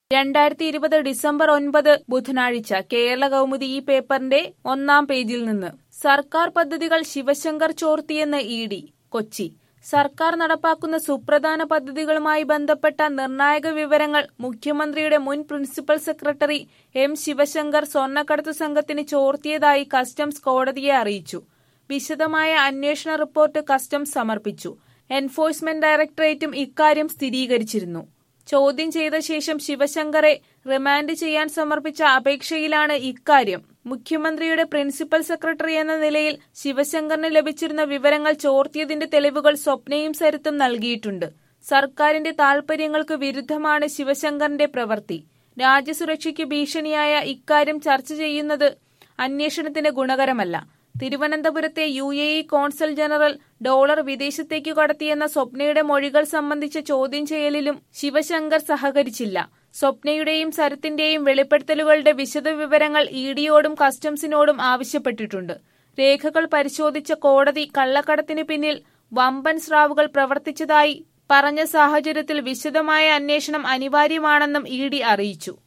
2020 December 9 ബുധനാഴ്ച കേരളകൗമുദി ഈ പേപ്പറിന്റെ 1-ാം പേജിൽ നിന്ന് സർക്കാർ പദ്ധതികൾ ശിവശങ്കർ ചോർത്തിയെന്ന് ഇ.ഡി. കൊച്ചി. സർക്കാർ നടപ്പാക്കുന്ന സുപ്രധാന പദ്ധതികളുമായി ബന്ധപ്പെട്ട നിർണായക വിവരങ്ങൾ മുഖ്യമന്ത്രിയുടെ മുൻ പ്രിൻസിപ്പൽ സെക്രട്ടറി എം. ശിവശങ്കർ സ്വർണ്ണക്കടത്ത് സംഘത്തിന് ചോർത്തിയതായി കസ്റ്റംസ് കോടതിയെ അറിയിച്ചു. വിശദമായ അന്വേഷണ റിപ്പോർട്ട് കസ്റ്റംസ് സമർപ്പിച്ചു. എൻഫോഴ്സ്മെന്റ് ഡയറക്ടറേറ്റും ഇക്കാര്യം സ്ഥിരീകരിച്ചിരുന്നു. ചോദ്യം ചെയ്ത ശേഷം ശിവശങ്കറെ റിമാൻഡ് ചെയ്യാൻ സമർപ്പിച്ച അപേക്ഷയിലാണ് ഇക്കാര്യം. മുഖ്യമന്ത്രിയുടെ പ്രിൻസിപ്പൽ സെക്രട്ടറി എന്ന നിലയിൽ ശിവശങ്കറിന് ലഭിച്ചിരുന്ന വിവരങ്ങൾ ചോർത്തിയതിന്റെ തെളിവുകൾ സ്വപ്നയും സരിത്തും നൽകിയിട്ടുണ്ട്. സർക്കാരിന്റെ താൽപര്യങ്ങൾക്ക് വിരുദ്ധമാണ് ശിവശങ്കറിന്റെ പ്രവൃത്തി. രാജ്യസുരക്ഷയ്ക്ക് ഭീഷണിയായ ഇക്കാര്യം ചർച്ച ചെയ്യുന്നത് അന്വേഷണത്തിന് ഗുണകരമല്ല. തിരുവനന്തപുരത്തെ UAE കോൺസൽ ജനറൽ ഡോളർ വിദേശത്തേക്കു കടത്തിയെന്ന സ്വപ്നയുടെ മൊഴികൾ സംബന്ധിച്ച ചോദ്യം ചെയ്യലിലും ശിവശങ്കർ സഹകരിച്ചില്ല. സ്വപ്നയുടെയും സരിത്തിന്റെയും വെളിപ്പെടുത്തലുകളുടെ വിശദവിവരങ്ങൾ ഇ.ഡിയോടും കസ്റ്റംസിനോടും ആവശ്യപ്പെട്ടിട്ടുണ്ട്. രേഖകൾ പരിശോധിച്ച കോടതി കള്ളക്കടത്തിന് പിന്നിൽ വമ്പൻ സ്രാവുകൾ പ്രവർത്തിച്ചതായി പറഞ്ഞ സാഹചര്യത്തിൽ വിശദമായ അന്വേഷണം അനിവാര്യമാണെന്നും ഇ.ഡി അറിയിച്ചു.